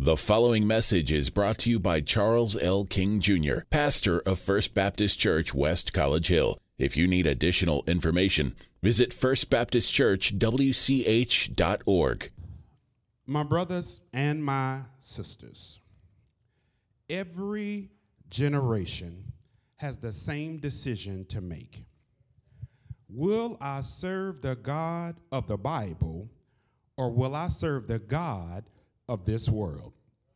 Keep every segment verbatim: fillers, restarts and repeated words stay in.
The following message is brought to you by Charles L. King Junior, pastor of First Baptist Church, West College Hill. If you need additional information, visit first baptist church w c h dot org. My brothers and my sisters, every generation has the same decision to make. Will I serve the God of the Bible, or will I serve the God of this world?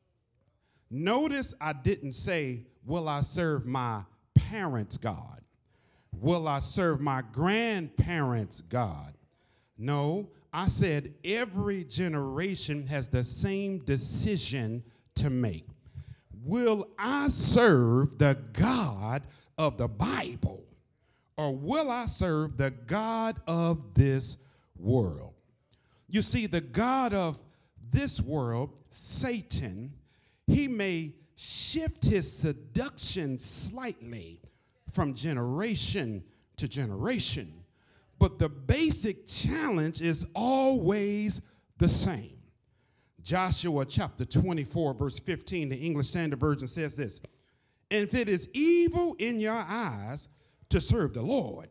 Notice I didn't say, will I serve my parents' God? Will I serve my grandparents' God? No, I said every generation has the same decision to make. Will I serve the God of the Bible, or will I serve the God of this world? You see, the God of this world, Satan, he may shift his seduction slightly from generation to generation, but the basic challenge is always the same. Joshua chapter twenty-four, verse fifteen, the English Standard Version says this: "And if it is evil in your eyes to serve the Lord,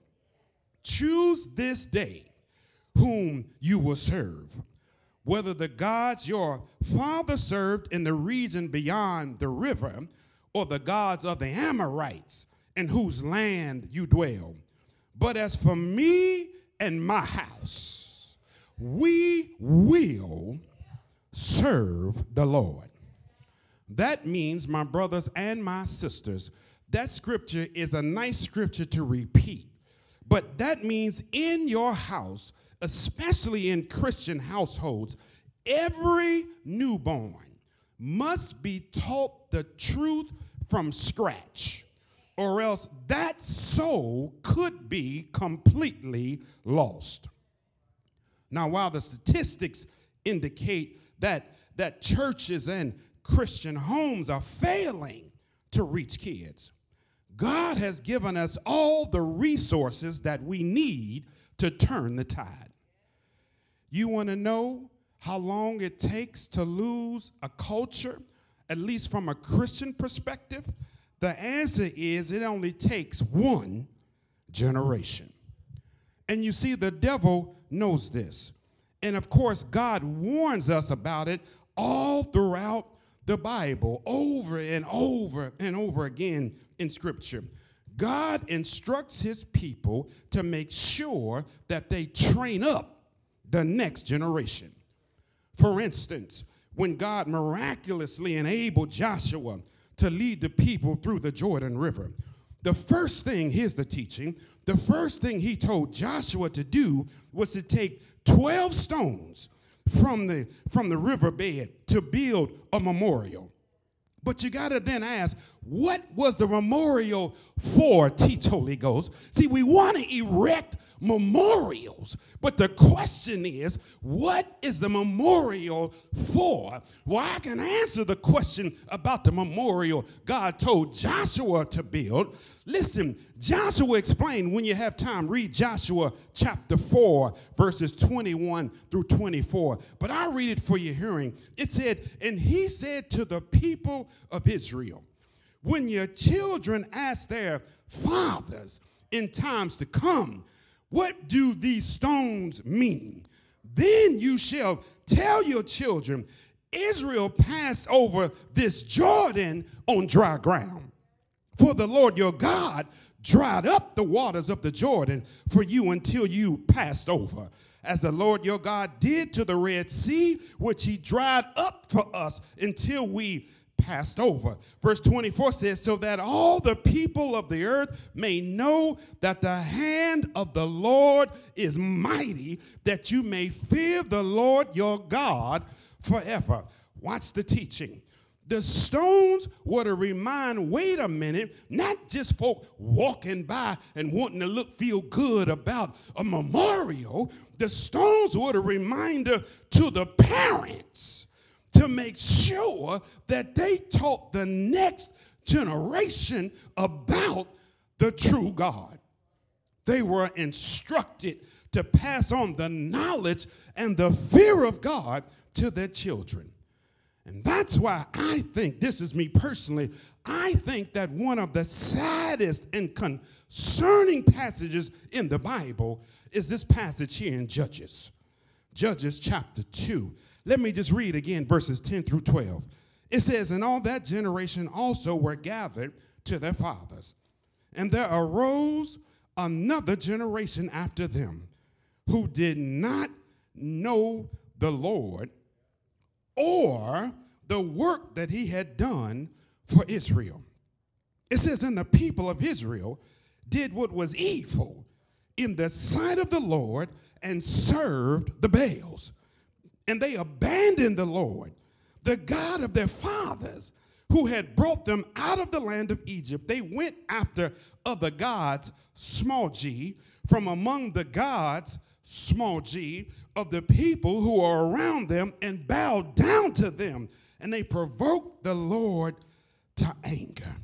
choose this day whom you will serve, whether the gods your father served in the region beyond the river, or the gods of the Amorites in whose land you dwell. But as for me and my house, we will serve the Lord." That means, my brothers and my sisters, that scripture is a nice scripture to repeat. But that means in your house, especially in Christian households, every newborn must be taught the truth from scratch, or else that soul could be completely lost. Now, while the statistics indicate that, that churches and Christian homes are failing to reach kids, God has given us all the resources that we need to turn the tide. You want to know how long it takes to lose a culture, at least from a Christian perspective? The answer is it only takes one generation. And you see, the devil knows this. And of course, God warns us about it all throughout the Bible, over and over and over again in Scripture. God instructs his people to make sure that they train up the next generation. For instance, when God miraculously enabled Joshua to lead the people through the Jordan River, the first thing, here's the teaching, the first thing he told Joshua to do was to take twelve stones from the, from the riverbed to build a memorial. But you got to then ask, what was the memorial for? Teach, Holy Ghost. See, we want to erect memorials, but the question is, what is the memorial for? Well, I can answer the question about the memorial God told Joshua to build. Listen, Joshua explained, when you have time, read Joshua chapter four, verses twenty-one through twenty-four. But I'll read it for your hearing. It said, "And he said to the people of Israel, when your children ask their fathers in times to come, what do these stones mean? Then you shall tell your children, Israel passed over this Jordan on dry ground. For the Lord your God dried up the waters of the Jordan for you until you passed over, as the Lord your God did to the Red Sea, which he dried up for us until we passed over." Verse twenty-four says, "So that all the people of the earth may know that the hand of the Lord is mighty, that you may fear the Lord your God forever." Watch the teaching. The stones were to remind, wait a minute, not just folk walking by and wanting to look, feel good about a memorial. The stones were a reminder to the parents to make sure that they taught the next generation about the true God. They were instructed to pass on the knowledge and the fear of God to their children. And that's why I think, this is me personally, I think that one of the saddest and concerning passages in the Bible is this passage here in Judges. Judges chapter two. Let me just read again verses ten through twelve. It says, and all that generation also were gathered to their fathers. And there arose another generation after them who did not know the Lord or the work that he had done for Israel. It says, and the people of Israel did what was evil in the sight of the Lord and served the Baals. And they abandoned the Lord, the God of their fathers, who had brought them out of the land of Egypt. They went after other gods, small g, from among the gods, small g, of the people who are around them, and bowed down to them. And they provoked the Lord to anger.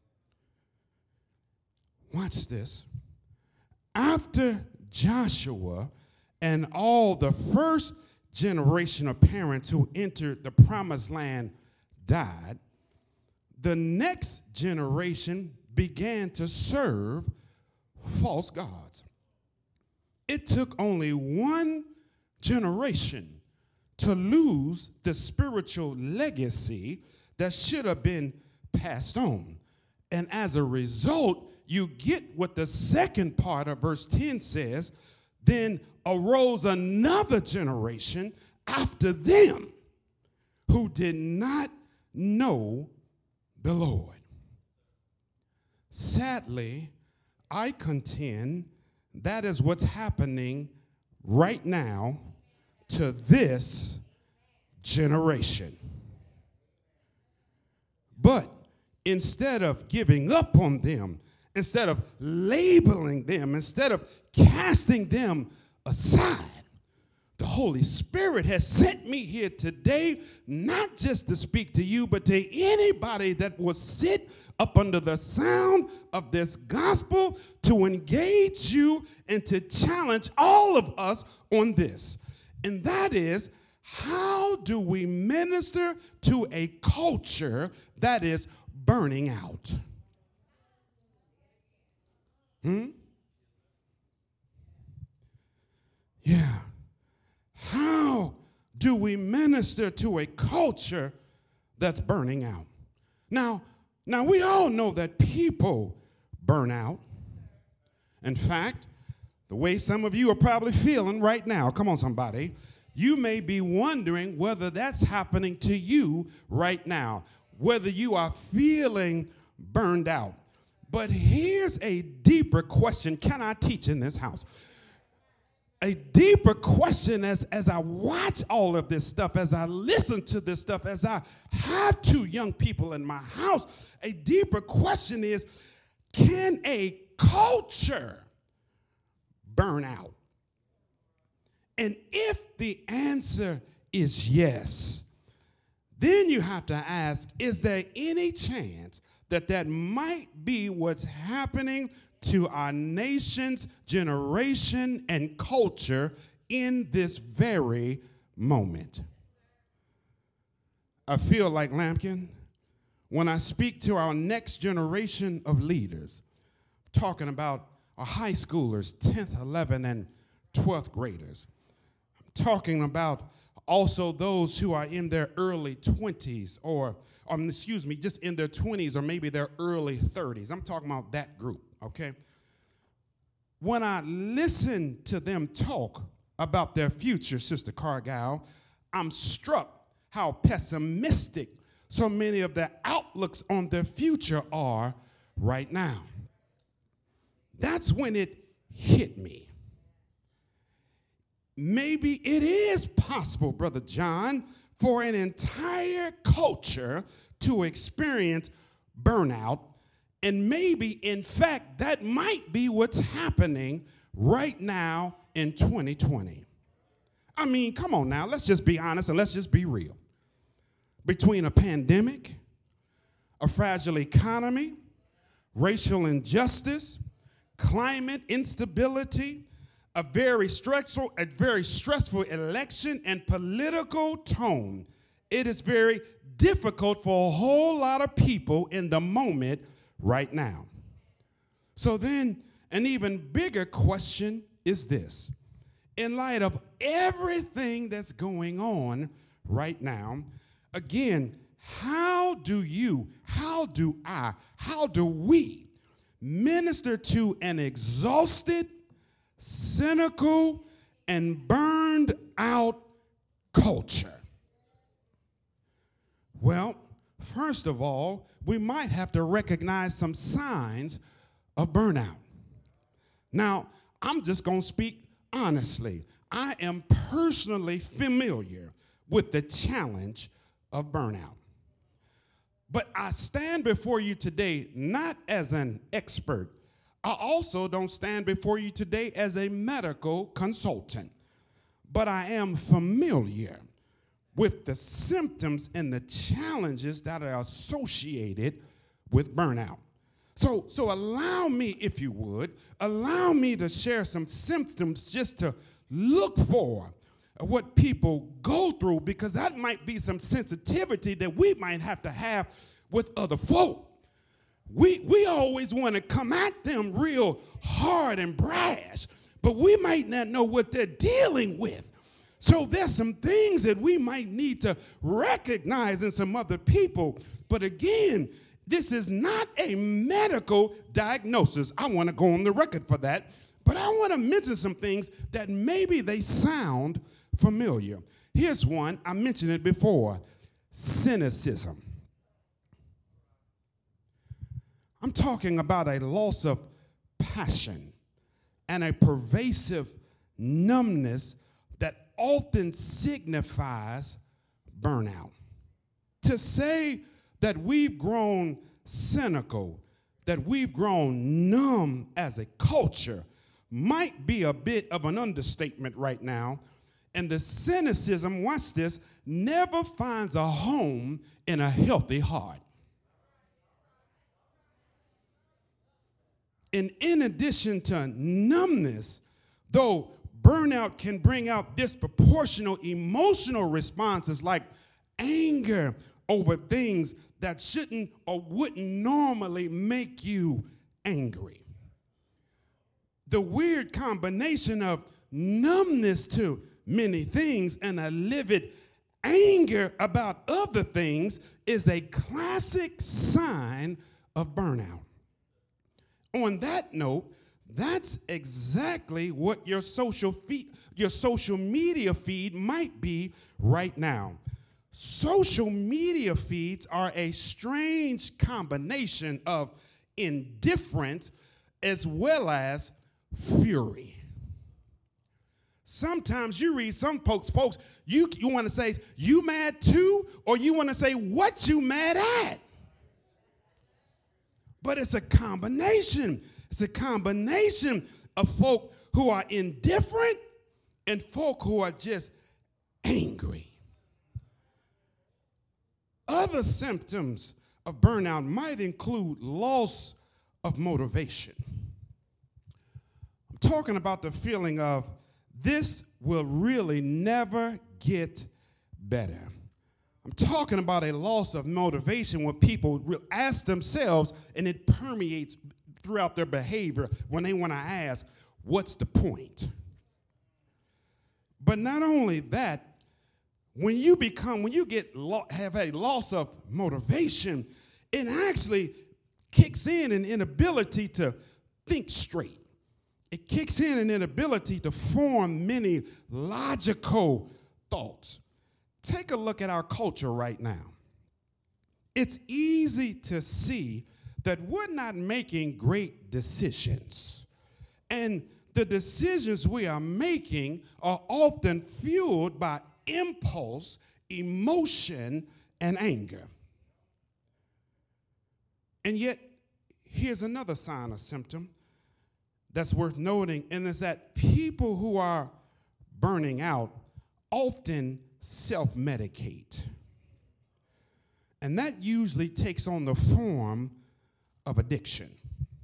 Watch this. After Joshua and all the first generation of parents who entered the promised land died, the next generation began to serve false gods. It took only one generation to lose the spiritual legacy that should have been passed on. And as a result, you get what the second part of verse ten says, then arose another generation after them who did not know the Lord. Sadly, I contend that is what's happening right now to this generation. But instead of giving up on them, instead of labeling them, instead of casting them aside, the Holy Spirit has sent me here today, not just to speak to you, but to anybody that will sit up under the sound of this gospel, to engage you and to challenge all of us on this. And that is, how do we minister to a culture that is burning out? Hmm? Yeah. How do we minister to a culture that's burning out? Now, now we all know that people burn out. In fact, the way some of you are probably feeling right now, come on somebody, you may be wondering whether that's happening to you right now, whether you are feeling burned out. But here's a deeper question. Can I teach in this house? A deeper question as, as I watch all of this stuff, as I listen to this stuff, as I have two young people in my house, a deeper question is, can a culture burn out? And if the answer is yes, then you have to ask, is there any chance that that might be what's happening to our nation's generation and culture in this very moment? I feel like, Lampkin, when I speak to our next generation of leaders, talking about our high schoolers, tenth, eleventh, and twelfth graders, I'm talking about also those who are in their early twenties or, or, excuse me, just in their twenties or maybe their early thirties. I'm talking about that group, okay? When I listen to them talk about their future, Sister Cargile, I'm struck how pessimistic so many of their outlooks on their future are right now. That's when it hit me. Maybe it is possible, Brother John, for an entire culture to experience burnout. And maybe, in fact, that might be what's happening right now in twenty twenty. I mean, come on now, let's just be honest and let's just be real. Between a pandemic, a fragile economy, racial injustice, climate instability, a very stressful, a very stressful election, and political tone, it is very difficult for a whole lot of people in the moment right now. So then, an even bigger question is this. In light of everything that's going on right now, again, how do you, how do I, how do we minister to an exhausted, cynical, and burned out culture? Well, first of all, we might have to recognize some signs of burnout. Now, I'm just going to speak honestly. I am personally familiar with the challenge of burnout. But I stand before you today not as an expert. I also don't stand before you today as a medical consultant. But I am familiar with the symptoms and the challenges that are associated with burnout. So, so allow me, if you would, allow me to share some symptoms just to look for what people go through, because that might be some sensitivity that we might have to have with other folk. We, we always want to come at them real hard and brash, but we might not know what they're dealing with. So there's some things that we might need to recognize in some other people. But again, this is not a medical diagnosis. I want to go on the record for that. But I want to mention some things that maybe they sound familiar. Here's one. I mentioned it before. Cynicism. I'm talking about a loss of passion and a pervasive numbness that often signifies burnout. To say that we've grown cynical, that we've grown numb as a culture, might be a bit of an understatement right now. And the cynicism, watch this, never finds a home in a healthy heart. And in addition to numbness, though burnout can bring out disproportional emotional responses like anger over things that shouldn't or wouldn't normally make you angry. The weird combination of numbness to many things and a livid anger about other things is a classic sign of burnout. On that note, that's exactly what your social feed, your social media feed might be right now. Social media feeds are a strange combination of indifference as well as fury. Sometimes you read some folks, folks, you, you want to say, you mad too, or you want to say, what you mad at? But it's a combination. It's a combination of folk who are indifferent and folk who are just angry. Other symptoms of burnout might include loss of motivation. I'm talking about the feeling of this will really never get better. I'm talking about a loss of motivation when people ask themselves, and it permeates throughout their behavior when they want to ask, what's the point? But not only that, when you become, when you get lo- have a loss of motivation, it actually kicks in an inability to think straight. It kicks in an inability to form many logical thoughts. Take a look at our culture right now. It's easy to see that we're not making great decisions. And the decisions we are making are often fueled by impulse, emotion, and anger. And yet, here's another sign or symptom that's worth noting, and it's that people who are burning out often self-medicate. And that usually takes on the form of addiction.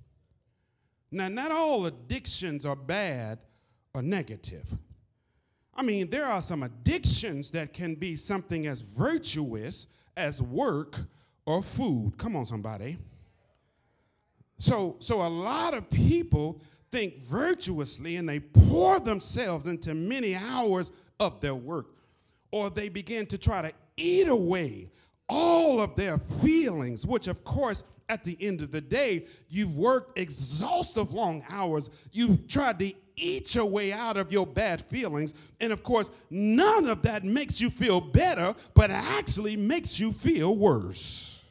Now, not all addictions are bad or negative. I mean, there are some addictions that can be something as virtuous as work or food. Come on, somebody. So, so a lot of people think virtuously and they pour themselves into many hours of their work, or they begin to try to eat away all of their feelings, which of course at the end of the day, you've worked exhaustive long hours. You've tried to eat your way out of your bad feelings. And of course, none of that makes you feel better, but actually makes you feel worse.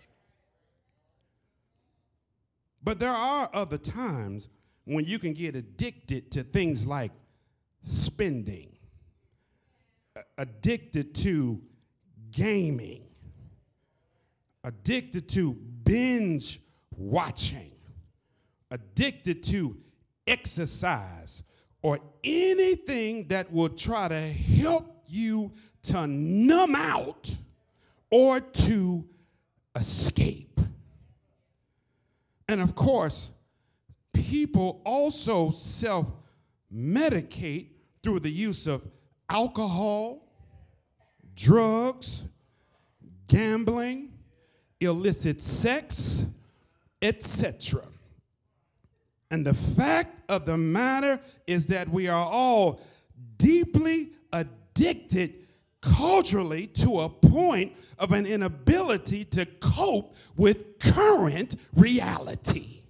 But there are other times when you can get addicted to things like spending, addicted to gaming, addicted to binge watching, addicted to exercise, or anything that will try to help you to numb out or to escape. And of course, people also self-medicate through the use of alcohol, drugs, gambling, illicit sex, et cetera. And the fact of the matter is that we are all deeply addicted culturally to a point of an inability to cope with current reality.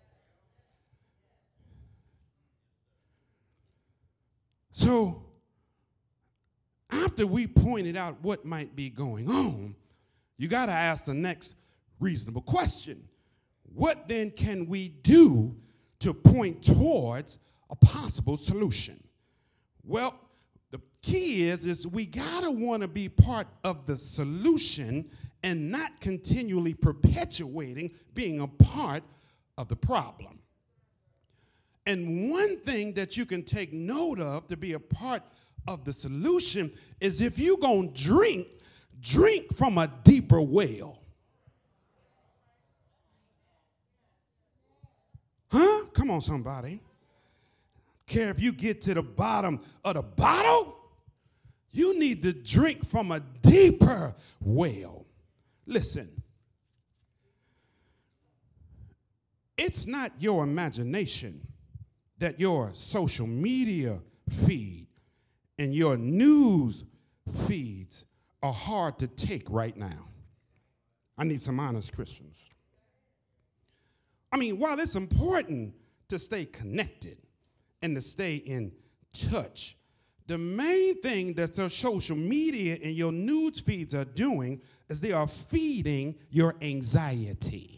So, after we pointed out what might be going on, you got to ask the next reasonable question. What then can we do to point towards a possible solution? Well, the key is, is we got to want to be part of the solution and not continually perpetuating being a part of the problem. And one thing that you can take note of to be a part of the solution is if you're going to drink, drink from a deeper well. Huh? Come on, somebody. Care if you get to the bottom of the bottle, you need to drink from a deeper well. Listen, it's not your imagination that your social media feed and your news feeds are hard to take right now. I need some honest Christians. I mean, while it's important to stay connected and to stay in touch, the main thing that your social media and your news feeds are doing is they are feeding your anxiety.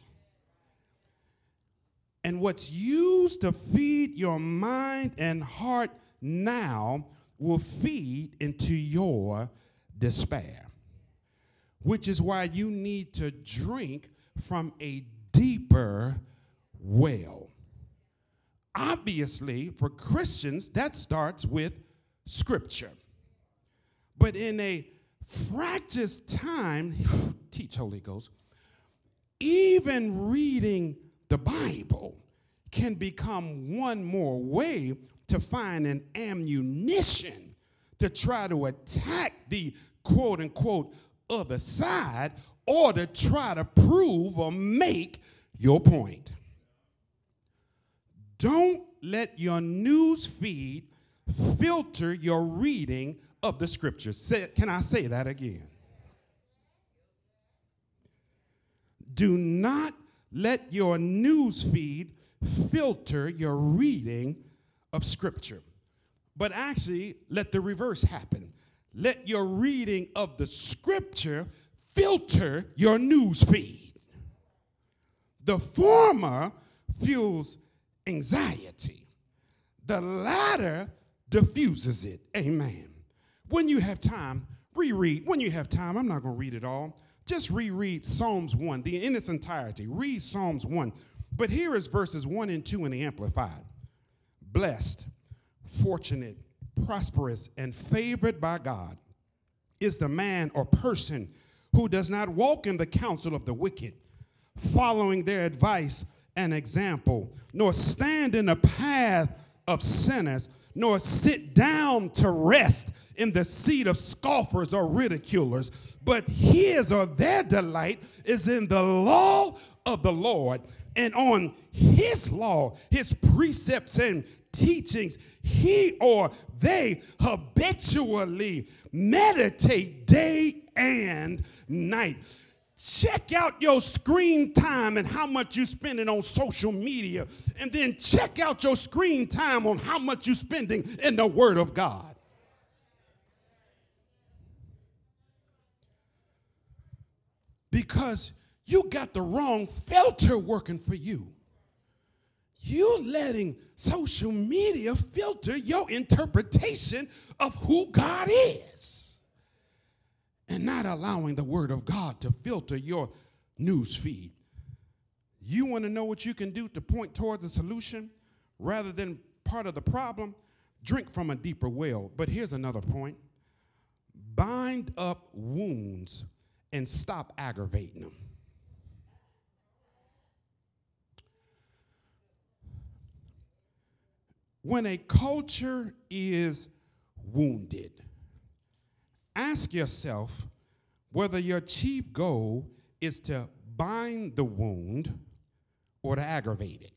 And what's used to feed your mind and heart now will feed into your despair, which is why you need to drink from a deeper well. Obviously, for Christians, that starts with Scripture. But in a fractious time, teach Holy Ghost, even reading the Bible can become one more way to find an ammunition to try to attack the quote-unquote other side or to try to prove or make your point. Don't let your news feed filter your reading of the Scriptures. Say, can I say that again? Do not let your news feed filter your reading of Scripture. But actually, let the reverse happen. Let your reading of the Scripture filter your news feed. The former fuels anxiety. The latter diffuses it. Amen. When you have time, reread. When you have time, I'm not going to read it all. Just reread Psalms one the, in its entirety. Read Psalms one. But here is verses one and two in the Amplified. Blessed, fortunate, prosperous, and favored by God is the man or person who does not walk in the counsel of the wicked, following their advice and example, nor stand in the path of sinners, nor sit down to rest in the seat of scoffers or ridiculers. But his or their delight is in the law of the Lord, and on his law, his precepts and teachings, he or they habitually meditate day and night. Check out your screen time and how much you're spending on social media, and then check out your screen time on how much you're spending in the Word of God. Because you got the wrong filter working for you. You're letting social media filter your interpretation of who God is, and not allowing the Word of God to filter your news feed. You want to know what you can do to point towards a solution rather than part of the problem? Drink from a deeper well. But here's another point. Bind up wounds and stop aggravating them. When a culture is wounded, ask yourself whether your chief goal is to bind the wound or to aggravate it.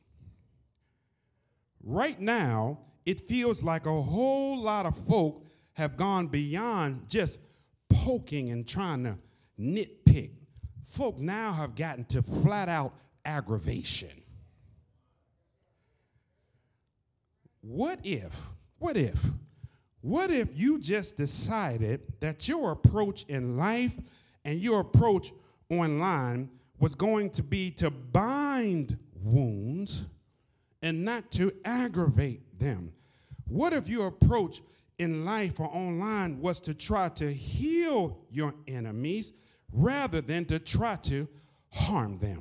Right now, it feels like a whole lot of folk have gone beyond just poking and trying to nitpick. Folk now have gotten to flat out aggravation. What if, what if, what if you just decided that your approach in life and your approach online was going to be to bind wounds and not to aggravate them? What if your approach in life or online was to try to heal your enemies rather than to try to harm them?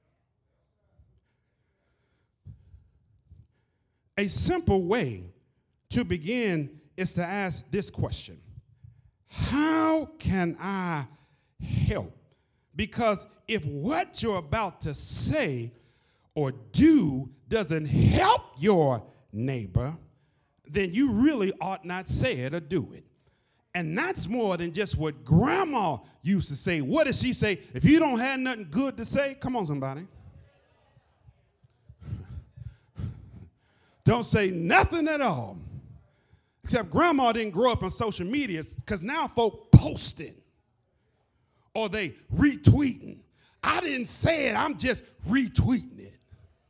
A simple way to begin is to ask this question: how can I help? Because if what you're about to say or do doesn't help your neighbor, then you really ought not say it or do it. And that's more than just what grandma used to say. What does she say? If you don't have nothing good to say, come on, somebody. Don't say nothing at all. Except grandma didn't grow up on social media, because now folk posting or they retweeting. I didn't say it, I'm just retweeting it.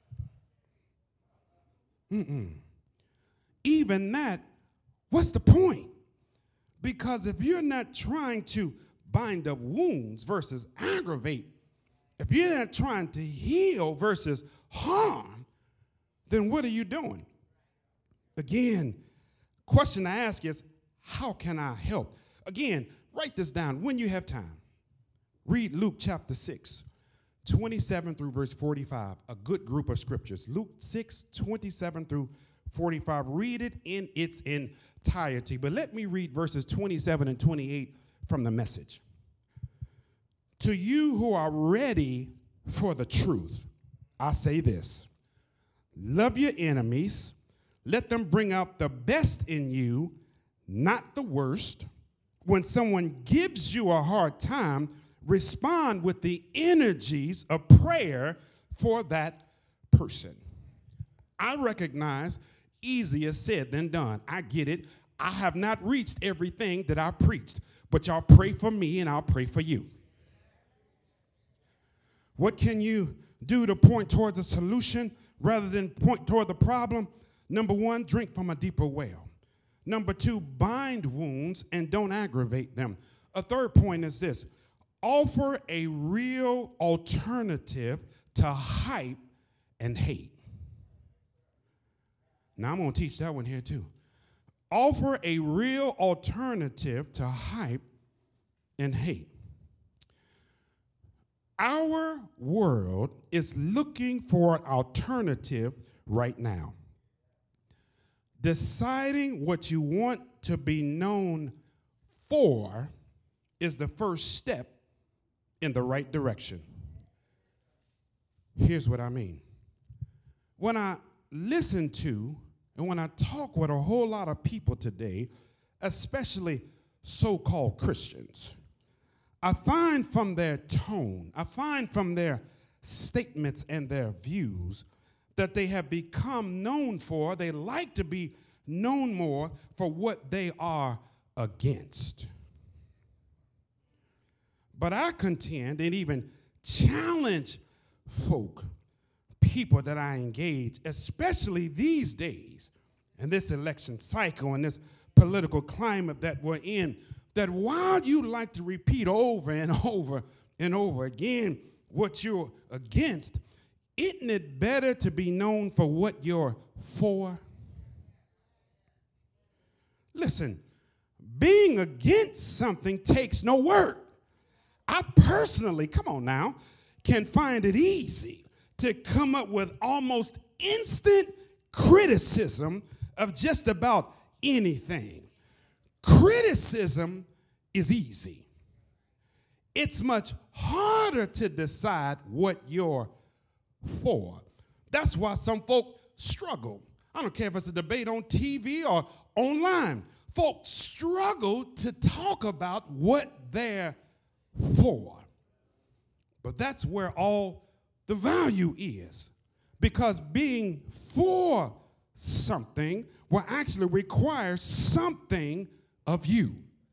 Mm-mm. Even that, what's the point? Because if you're not trying to bind up wounds versus aggravate, if you're not trying to heal versus harm, then what are you doing? Again, question to ask is, how can I help? Again, write this down when you have time. Read Luke chapter six, twenty-seven through verse forty-five, a good group of scriptures. Luke six, twenty-seven through forty-five. Read it in its entirety. But let me read verses twenty-seven and twenty-eight from the Message. To you who are ready for the truth, I say this: love your enemies. Let them bring out the best in you, not the worst. When someone gives you a hard time, respond with the energies of prayer for that person. I recognize easier said than done. I get it. I have not reached everything that I preached, but y'all pray for me and I'll pray for you. What can you do to point towards a solution rather than point toward the problem? Number one, drink from a deeper well. Number two, bind wounds and don't aggravate them. A third point is this: offer a real alternative to hype and hate. Now, I'm going to teach that one here too. Offer a real alternative to hype and hate. Our world is looking for an alternative right now. Deciding what you want to be known for is the first step in the right direction. Here's what I mean. When I listen to And when I talk with a whole lot of people today, especially so-called Christians, I find from their tone, I find from their statements and their views that they have become known for, they like to be known more for what they are against. But I contend and even challenge folk, people that I engage, especially these days, in this election cycle and this political climate that we're in, that while you like to repeat over and over and over again what you're against, isn't it better to be known for what you're for? Listen, being against something takes no work. I personally, come on now, can find it easy to come up with almost instant criticism of just about anything. Criticism is easy. It's much harder to decide what you're for. That's why some folk struggle. I don't care if it's a debate on T V or online. Folks struggle to talk about what they're for. But that's where all the value is. Because being for something will actually require something of you.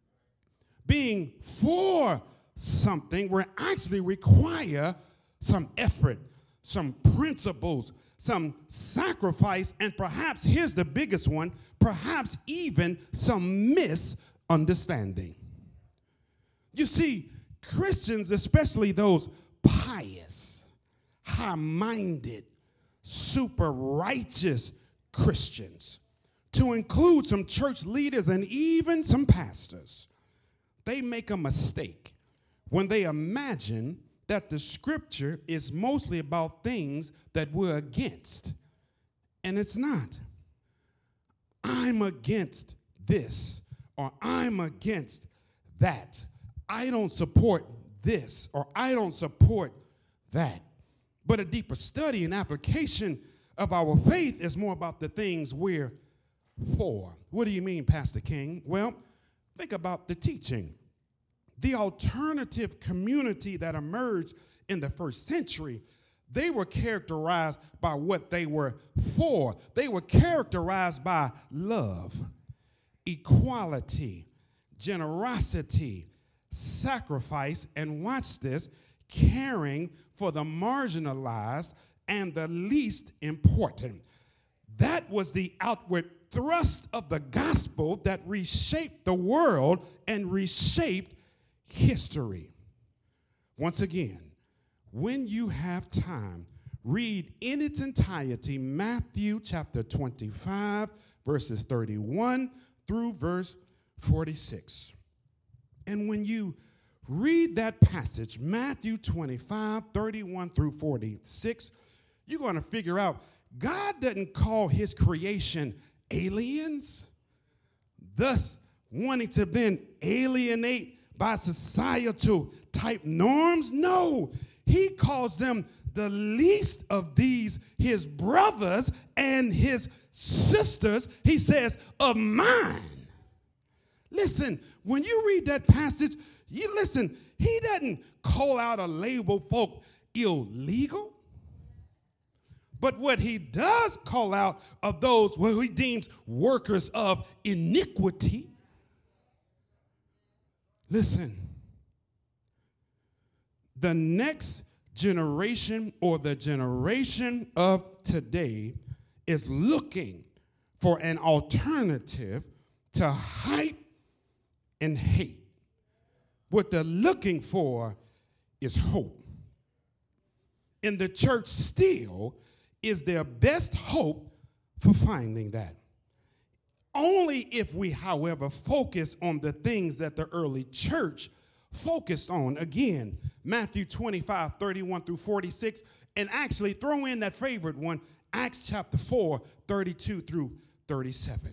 Being for something will actually require some effort, some principles, some sacrifice, and perhaps, here's the biggest one, perhaps even some misunderstanding. You see, Christians, especially those pious, high-minded, super righteous Christians, to include some church leaders and even some pastors, they make a mistake when they imagine that the scripture is mostly about things that we're against. And it's not. I'm against this, or I'm against that. I don't support this, or I don't support that. But a deeper study and application of our faith is more about the things we're for. What do you mean, Pastor King? Well, think about the teaching. The alternative community that emerged in the first century, they were characterized by what they were for. They were characterized by love, equality, generosity, sacrifice, and watch this, caring for the marginalized and the least important. That was the outward thrust of the gospel that reshaped the world and reshaped history. Once again, when you have time, read in its entirety Matthew chapter twenty-five, verses thirty-one through verse forty-six. And when you read that passage, Matthew twenty-five, thirty-one through forty-six, you're going to figure out God doesn't call his creation aliens, thus wanting to then alienate by societal type norms. No, he calls them the least of these, his brothers and his sisters, he says, of mine. Listen, when you read that passage, you listen, he doesn't call out a label folk illegal. But what he does call out of those who he deems workers of iniquity. Listen, the next generation or the generation of today is looking for an alternative to hype and hate. What they're looking for is hope. And the church still is their best hope for finding that. Only if we, however, focus on the things that the early church focused on. Again, Matthew twenty-five, thirty-one through forty-six, and actually throw in that favorite one, Acts chapter four, thirty-two through thirty-seven.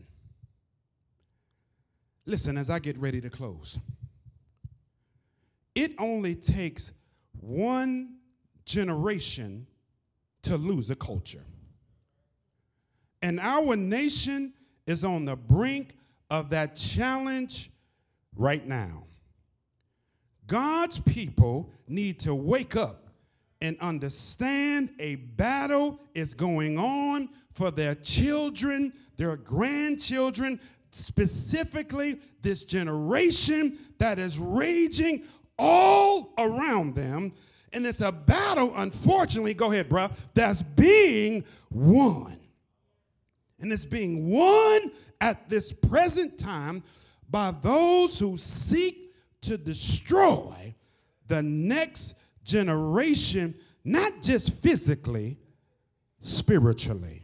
Listen, as I get ready to close, it only takes one generation to lose a culture. And our nation is on the brink of that challenge right now. God's people need to wake up and understand a battle is going on for their children, their grandchildren, specifically this generation that is raging all around them. And it's a battle, unfortunately, go ahead, bro, that's being won. And it's being won at this present time by those who seek to destroy the next generation, not just physically, spiritually.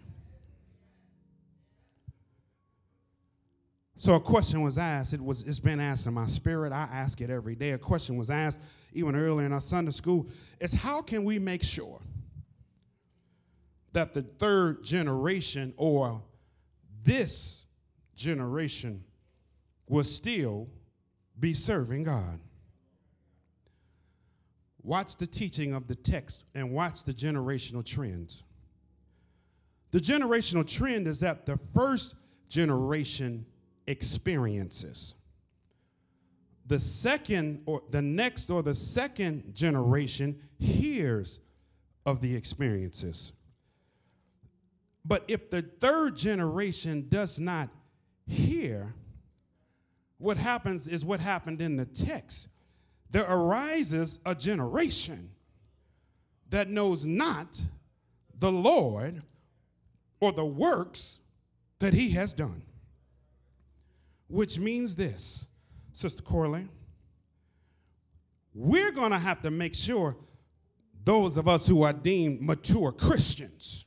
So a question was asked. It was, it's been asked in my spirit. I ask it every day. A question was asked even earlier in our Sunday school. It's how can we make sure that the third generation or this generation will still be serving God? Watch the teaching of the text and watch the generational trends. The generational trend is that the first generation experiences. The second or the next or the second generation hears of the experiences. But if the third generation does not hear, what happens is what happened in the text. There arises a generation that knows not the Lord or the works that he has done. Which means this, Sister Corley, we're going to have to make sure those of us who are deemed mature Christians,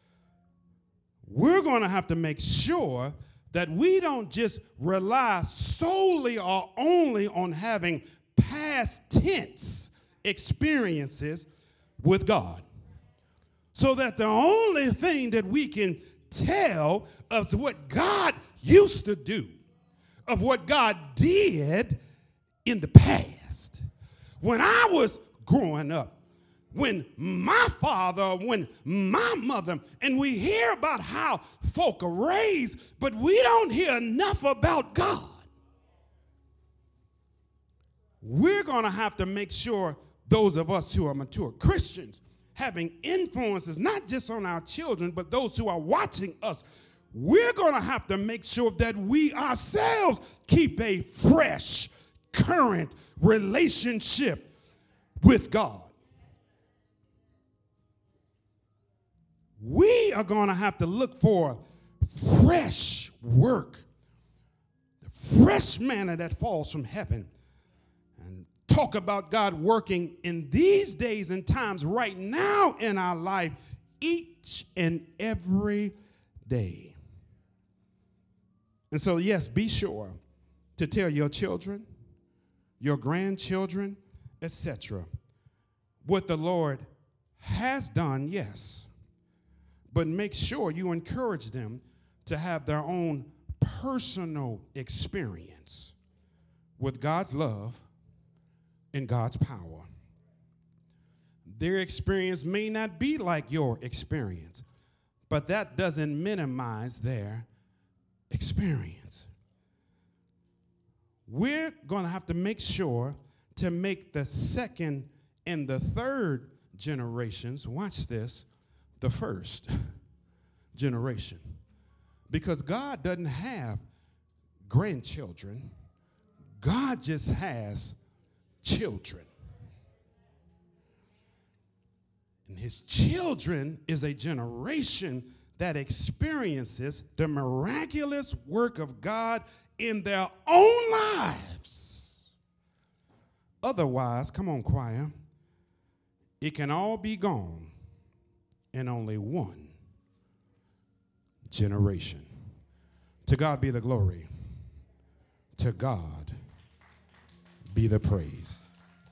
we're going to have to make sure that we don't just rely solely or only on having past tense experiences with God. So that the only thing that we can tell of what God used to do, of what God did in the past. When I was growing up, when my father, when my mother, and we hear about how folk are raised, but we don't hear enough about God. We're going to have to make sure those of us who are mature Christians having influences not just on our children, but those who are watching us, we're going to have to make sure that we ourselves keep a fresh, current relationship with God. We are going to have to look for fresh work, the fresh manna that falls from heaven, and talk about God working in these days and times right now in our life each and every day. And so, yes, be sure to tell your children, your grandchildren, et cetera, what the Lord has done, yes. But make sure you encourage them to have their own personal experience with God's love and God's power. Their experience may not be like your experience, but that doesn't minimize their experience. We're going to have to make sure to make the second and the third generations, watch this, the first generation. Because God doesn't have grandchildren. God just has children. And his children is a generation that experiences the miraculous work of God in their own lives. Otherwise, come on, choir, it can all be gone in only one generation. To God be the glory. To God be the praise.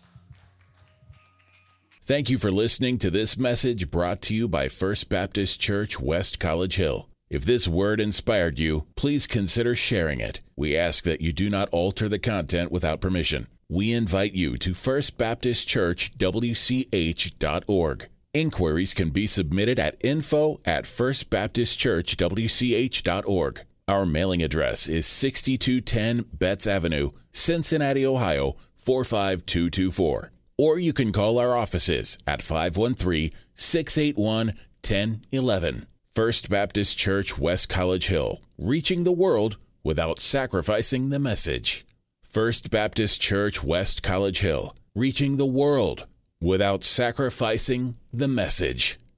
Thank you for listening to this message brought to you by First Baptist Church, West College Hill. If this word inspired you, please consider sharing it. We ask that you do not alter the content without permission. We invite you to first baptist church w c h dot org. Inquiries can be submitted at info at first baptist church w c h dot org. Our mailing address is sixty-two ten Betts Avenue, Cincinnati, Ohio, four five two two four. Or you can call our offices at five one three, six eight one, one zero one one. First Baptist Church, West College Hill, reaching the world without sacrificing the message. First Baptist Church, West College Hill, reaching the world without sacrificing the message.